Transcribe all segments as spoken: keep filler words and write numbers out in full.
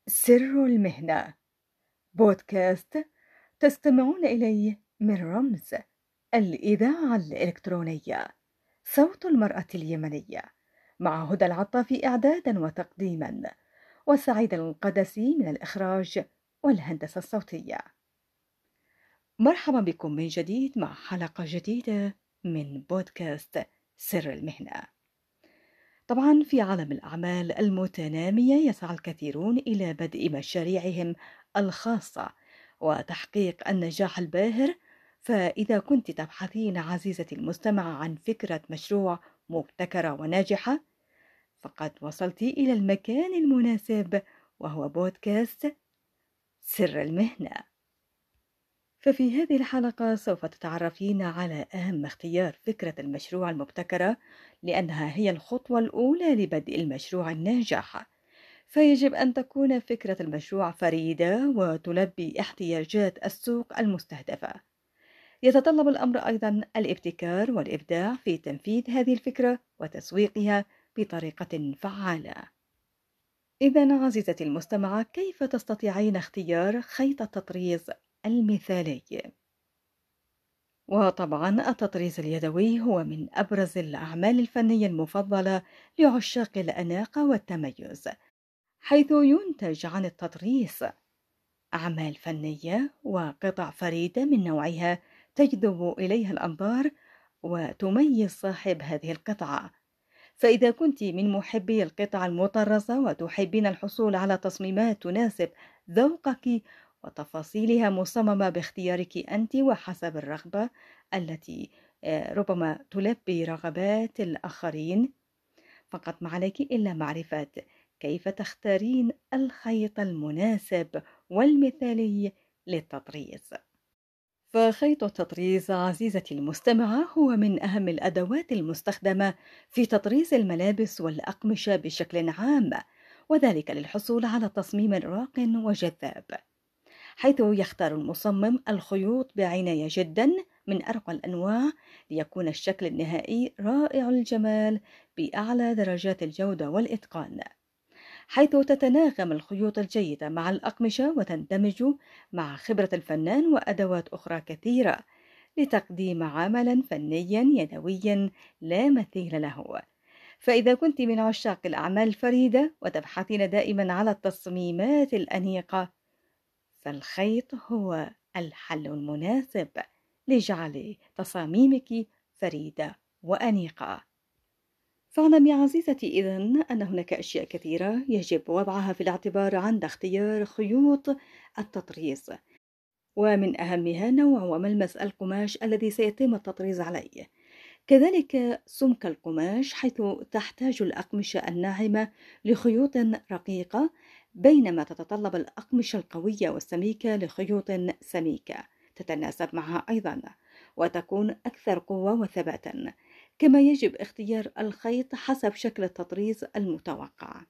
سر المهنة بودكاست تستمعون إليه من رمز الإذاعة الإلكترونية صوت المرأة اليمنية مع هدى العطافي إعدادا وتقديما وسعيد القدسي من الإخراج والهندسة الصوتية. مرحبا بكم من جديد مع حلقة جديدة من بودكاست سر المهنة. طبعا في عالم الأعمال المتنامية يسعى الكثيرون إلى بدء مشاريعهم الخاصة وتحقيق النجاح الباهر. فإذا كنت تبحثين عزيزتي المستمعة عن فكرة مشروع مبتكرة وناجحة فقد وصلت إلى المكان المناسب، وهو بودكاست سر المهنة. ففي هذه الحلقة سوف تتعرفين على أهم اختيار فكرة المشروع المبتكرة، لأنها هي الخطوة الأولى لبدء المشروع الناجح. فيجب أن تكون فكرة المشروع فريدة وتلبي احتياجات السوق المستهدفة. يتطلب الأمر أيضا الابتكار والإبداع في تنفيذ هذه الفكرة وتسويقها بطريقة فعالة. إذن عزيزتي المستمعة، كيف تستطيعين اختيار خيط التطريز المثالي؟ وطبعا التطريز اليدوي هو من أبرز الأعمال الفنية المفضلة لعشاق الأناقة والتميز، حيث ينتج عن التطريز أعمال فنية وقطع فريدة من نوعها تجذب إليها الأنظار وتميز صاحب هذه القطعة. فإذا كنت من محبي القطع المطرزة وتحبين الحصول على تصميمات تناسب ذوقك وتفاصيلها مصممة باختيارك أنت وحسب الرغبة التي آه، ربما تلبي رغبات الآخرين، فقط ما عليك إلا معرفة كيف تختارين الخيط المناسب والمثالي للتطريز. فخيط التطريز عزيزتي المستمعة هو من أهم الأدوات المستخدمة في تطريز الملابس والأقمشة بشكل عام، وذلك للحصول على تصميم راق وجذاب، حيث يختار المصمم الخيوط بعناية جدا من أرقى الأنواع ليكون الشكل النهائي رائع الجمال بأعلى درجات الجودة والإتقان، حيث تتناغم الخيوط الجيدة مع الأقمشة وتندمج مع خبرة الفنان وأدوات أخرى كثيرة لتقديم عملا فنيا يدويا لا مثيل له. فإذا كنت من عشاق الأعمال الفريدة وتبحثين دائما على التصميمات الأنيقة، فالخيط هو الحل المناسب لجعل تصاميمك فريدة وأنيقة. فاعلم يا عزيزتي إذن أن هناك أشياء كثيرة يجب وضعها في الاعتبار عند اختيار خيوط التطريز، ومن أهمها نوع وملمس القماش الذي سيتم التطريز عليه، كذلك سمك القماش، حيث تحتاج الأقمشة الناعمة لخيوط رقيقة، بينما تتطلب الأقمشة القوية والسميكة لخيوط سميكة تتناسب معها أيضا وتكون أكثر قوة وثباتا. كما يجب اختيار الخيط حسب شكل التطريز المتوقع.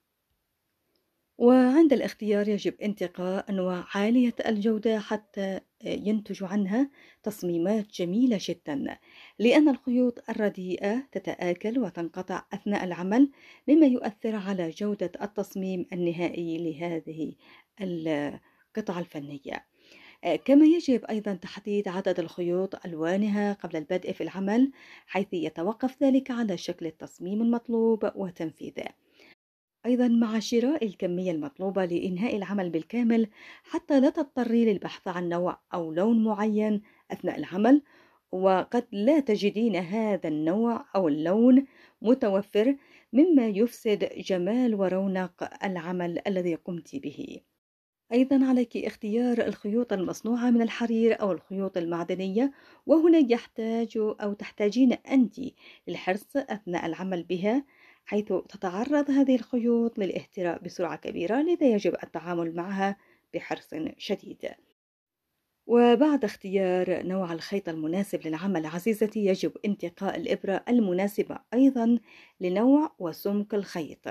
وعند الاختيار يجب انتقاء أنواع عالية الجودة حتى ينتج عنها تصميمات جميلة جدا، لأن الخيوط الرديئة تتآكل وتنقطع أثناء العمل، مما يؤثر على جودة التصميم النهائي لهذه القطعة الفنية. كما يجب أيضا تحديد عدد الخيوط ألوانها قبل البدء في العمل، حيث يتوقف ذلك على شكل التصميم المطلوب وتنفيذه. أيضا مع شراء الكمية المطلوبة لإنهاء العمل بالكامل، حتى لا تضطري للبحث عن نوع أو لون معين أثناء العمل، وقد لا تجدين هذا النوع أو اللون متوفر، مما يفسد جمال ورونق العمل الذي قمت به. أيضا عليك اختيار الخيوط المصنوعة من الحرير أو الخيوط المعدنية، وهنا يحتاج أو تحتاجين أنت للحرص أثناء العمل بها، حيث تتعرض هذه الخيوط للاهتراء بسرعة كبيرة، لذا يجب التعامل معها بحرص شديد. وبعد اختيار نوع الخيط المناسب للعمل عزيزتي، يجب انتقاء الإبرة المناسبة أيضا لنوع وسمك الخيط،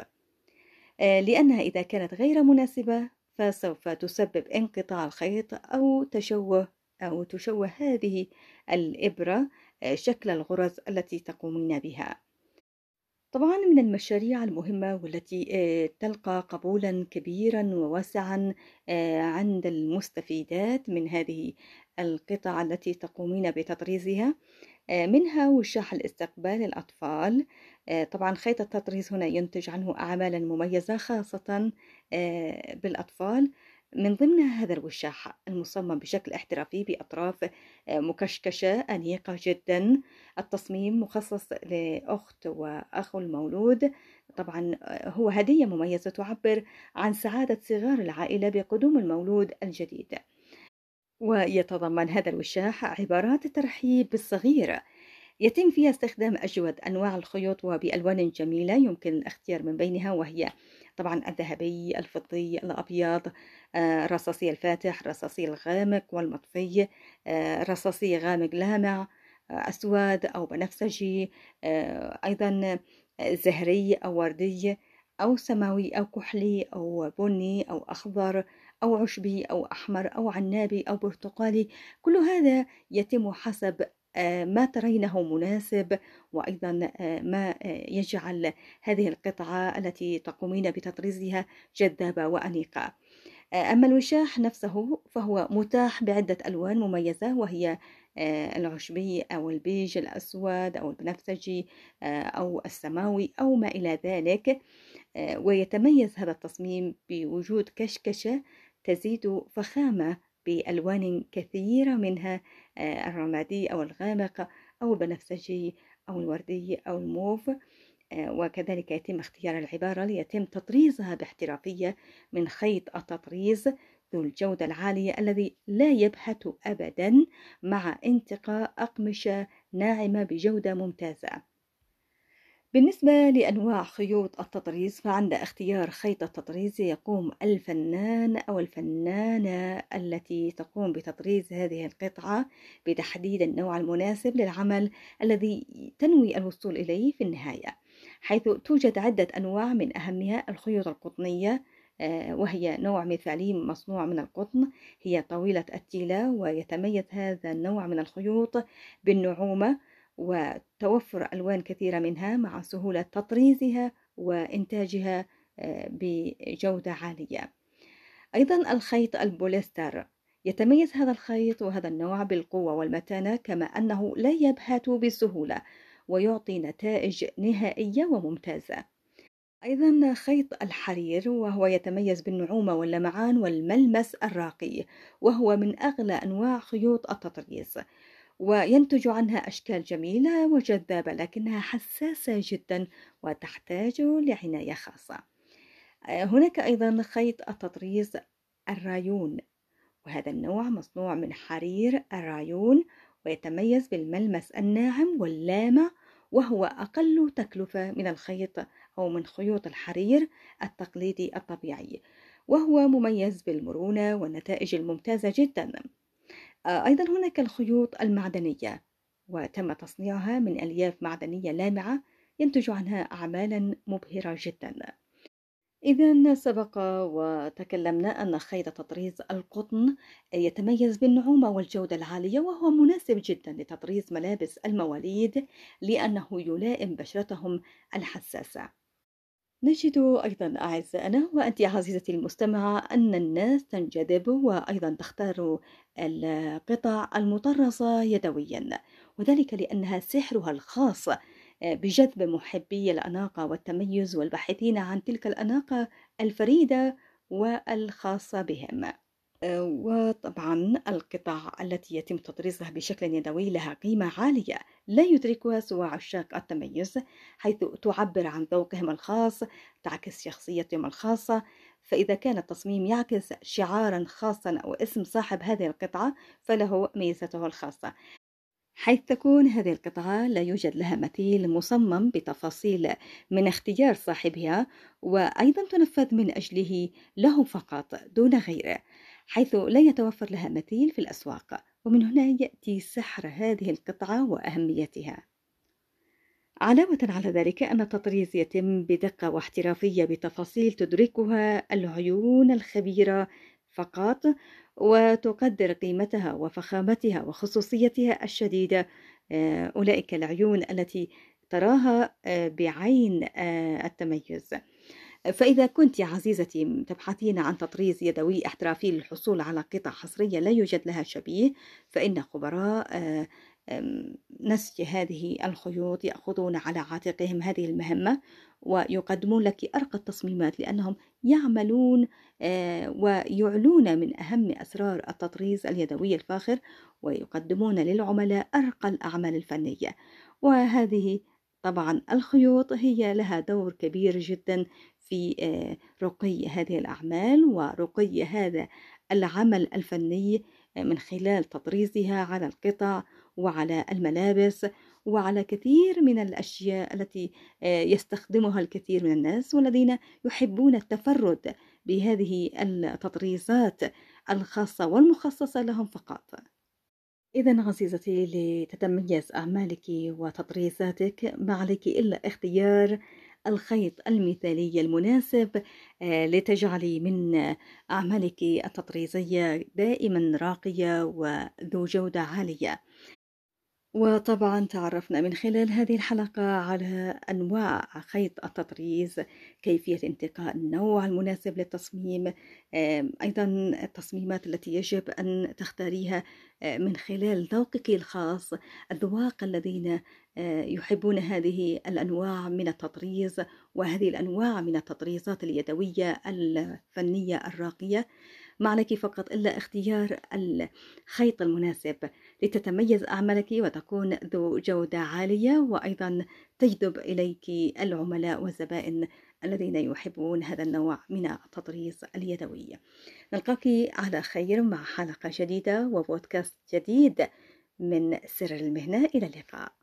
لأنها إذا كانت غير مناسبة فسوف تسبب انقطاع الخيط أو تشوه أو تشوه هذه الإبرة شكل الغرز التي تقومين بها. طبعا من المشاريع المهمة والتي آه، تلقى قبولا كبيرا وواسعا آه، عند المستفيدات من هذه القطع التي تقومين بتطريزها، آه، منها وشاح الاستقبال للأطفال. آه، طبعا خيط التطريز هنا ينتج عنه أعمالا مميزة خاصة آه، بالأطفال. من ضمنها هذا الوشاح المصمم بشكل احترافي بأطراف آه، مكشكشة أنيقة جدا. التصميم مخصص لأخت وأخو المولود. طبعا آه، هو هدية مميزة تعبر عن سعادة صغار العائلة بقدوم المولود الجديد. ويتضمن هذا الوشاح عبارات ترحيب بالصغير، يتم فيها استخدام أجود أنواع الخيوط وبألوان جميلة يمكن الاختيار من بينها، وهي طبعا الذهبي، الفضي، الأبيض، آه، الرصاصي الفاتح، الرصاصي الغامق والمطفي، آه، الرصاصي غامق لامع، آه، أسود أو بنفسجي، آه، أيضا زهري أو وردي أو سماوي أو كحلي أو بني أو أخضر أو عشبي أو أحمر أو عنابي أو برتقالي. كل هذا يتم حسب آه، ما ترينه مناسب، وأيضا آه، ما آه، يجعل هذه القطعة التي تقومين بتطريزها جذابة وأنيقة. آه، أما الوشاح نفسه فهو متاح بعدة ألوان مميزة، وهي آه، العشبي أو البيج الأسود أو البنفسجي آه، أو السماوي أو ما إلى ذلك. آه، ويتميز هذا التصميم بوجود كشكشة تزيد فخامة بألوان كثيرة، منها آه، الرمادي أو الغامق أو البنفسجي أو الوردي أو الموف. آه، وكذلك يتم اختيار العبارة ليتم تطريزها باحترافية من خيط التطريز ذو الجودة العالية الذي لا يبهت أبدا، مع انتقاء أقمشة ناعمة بجودة ممتازة. بالنسبة لأنواع خيوط التطريز، فعند اختيار خيط التطريز يقوم الفنان أو الفنانة التي تقوم بتطريز هذه القطعة بتحديد النوع المناسب للعمل الذي تنوي الوصول إليه في النهاية، حيث توجد عدة أنواع، من أهمها الخيوط القطنية، آه، وهي نوع مثالي مصنوع من القطن. هي طويلة التيلة، ويتميز هذا النوع من الخيوط بالنعومة وتوفر ألوان كثيرة منها مع سهولة تطريزها وإنتاجها آه، بجودة عالية. أيضا الخيط البوليستر، يتميز هذا الخيط وهذا النوع بالقوة والمتانة، كما أنه لا يبهت بسهولة ويعطي نتائج نهائية وممتازة. أيضا خيط الحرير، وهو يتميز بالنعومة واللمعان والملمس الراقي، وهو من أغلى أنواع خيوط التطريز، وينتج عنها أشكال جميلة وجذابة، لكنها حساسة جدا وتحتاج لعناية خاصة. هناك أيضا خيط التطريز الرايون، وهذا النوع مصنوع من حرير الرايون، ويتميز بالملمس الناعم واللامع، وهو أقل تكلفة من الخيط أو من خيوط الحرير التقليدي الطبيعي، وهو مميز بالمرونة والنتائج الممتازة جدا. أيضا هناك الخيوط المعدنية، وتم تصنيعها من ألياف معدنية لامعة ينتج عنها أعمالا مبهرة جدا. إذا سبق وتكلمنا أن خيط تطريز القطن يتميز بالنعومة والجودة العالية، وهو مناسب جدا لتطريز ملابس المواليد لأنه يلائم بشرتهم الحساسة. نجد أيضا أعزائنا وأنت عزيزتي المستمعة أن الناس تنجذب وأيضا تختار القطع المطرزة يدويا، وذلك لأنها سحرها الخاص بجذب محبي الأناقة والتميز والباحثين عن تلك الأناقة الفريدة والخاصة بهم. وطبعا القطع التي يتم تطريزها بشكل يدوي لها قيمة عالية لا يدركها سوى عشاق التميز، حيث تعبر عن ذوقهم الخاص، تعكس شخصيتهم الخاصة. فإذا كان التصميم يعكس شعارا خاصا أو اسم صاحب هذه القطعة فله ميزته الخاصة، حيث تكون هذه القطعة لا يوجد لها مثيل مصمم بتفاصيل من اختيار صاحبها، وأيضا تنفذ من أجله له فقط دون غيره، حيث لا يتوفر لها مثيل في الأسواق. ومن هنا يأتي سحر هذه القطعة وأهميتها. علاوة على ذلك أن التطريز يتم بدقة واحترافية بتفاصيل تدركها العيون الخبيرة فقط، وتقدر قيمتها وفخامتها وخصوصيتها الشديدة. أولئك العيون التي تراها آه، بعين آه، التميز. فإذا كنت يا عزيزتي تبحثين عن تطريز يدوي احترافي للحصول على قطع حصرية لا يوجد لها شبيه، فإن خبراء آه، آم، نسج هذه الخيوط يأخذون على عاتقهم هذه المهمة، ويقدمون لك أرقى التصميمات، لأنهم يعملون آه، ويعلون من أهم أسرار التطريز اليدوي الفاخر، ويقدمون للعملاء أرقى الأعمال الفنية. وهذه طبعا الخيوط هي لها دور كبير جدا في آه، رقي هذه الأعمال ورقي هذا العمل الفني آه، من خلال تطريزها على القطع وعلى الملابس وعلى كثير من الأشياء التي آه، يستخدمها الكثير من الناس، والذين يحبون التفرد بهذه التطريزات الخاصة والمخصصة لهم فقط. إذا عزيزتي، لتتميز أعمالك وتطريزاتك ما عليك إلا اختيار الخيط المثالي المناسب آه، لتجعلي من أعمالك التطريزية دائما راقية وذو جودة عالية. وطبعا تعرفنا من خلال هذه الحلقة على أنواع خيط التطريز، كيفية انتقاء النوع المناسب للتصميم، آم، أيضا التصميمات التي يجب أن تختاريها آه، من خلال ذوقك الخاص، الذواق الذين آه، يحبون هذه الأنواع من التطريز وهذه الأنواع من التطريزات اليدوية الفنية الراقية. ما عليك فقط إلا اختيار الخيط المناسب لتتميز أعمالك وتكون ذو جودة عالية، وأيضا تجذب إليك العملاء والزبائن الذين يحبون هذا النوع من التطريز اليدوي. نلقاك على خير مع حلقة جديدة وبودكاست جديد من سر المهنة. إلى اللقاء.